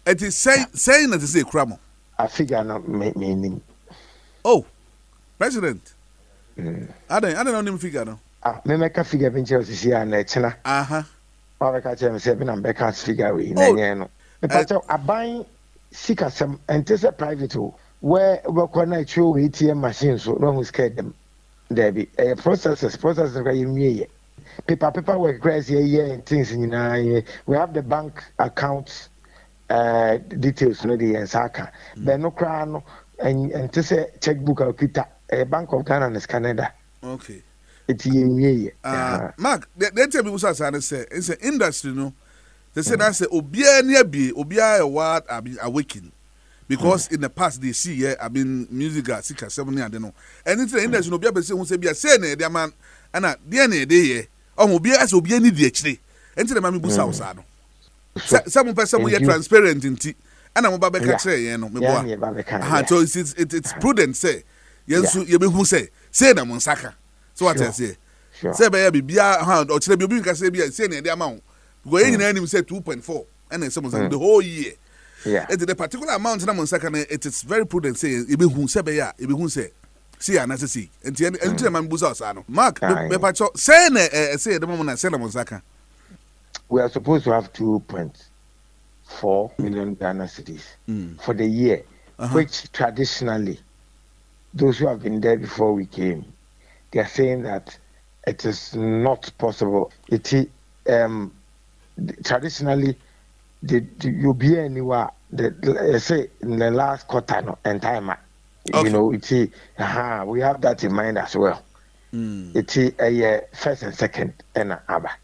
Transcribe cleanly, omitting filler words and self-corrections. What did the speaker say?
It is saying that is a cramo. I figure not meaning. Oh, President. I don't even figure no. Me make a figure venture to see an echna. Or catch him 7 and Becca's figure we no. A buying seeker some and this a private where work on night show ATM machines so no one scared them. There be a process me. Paper work crazy here and things in we have the bank accounts details no the Saka. Then no crown and to say checkbook or kita a Bank of Ghana and Canada. Okay. It's ye. Mark, they tell me what's say it's an industry, no. They say that's obia near be obia what I been awakened. Because in the past they see music at 6 or 7 years, I don't know. And it's the industry no be able to say be a say ne man and DNA dey obia as obia need the actually. And the mami busa usado. Some person we are transparent in tea. And I'm about to say, no, so it's prudent say. Yes, you be who say na Monsaka. So what I say. Say be bia hand or chile be can say be say the amount. Because any name say 2.4 and then someone say the whole year. Yeah. It's the particular amount na Monsaka it is very prudent say e be who say be ya, e be who say. See and see. And the man busa usado. Mark, be pacho say say the moment say na Monsaka. We are supposed to have 2.4 million Ghana cedis for the year, which traditionally, those who have been there before we came, they are saying that it is not possible. It is traditionally, you'll be anywhere. Say in the last quarter and time, you know, it is. We have that in mind as well. It is a first and second and abba.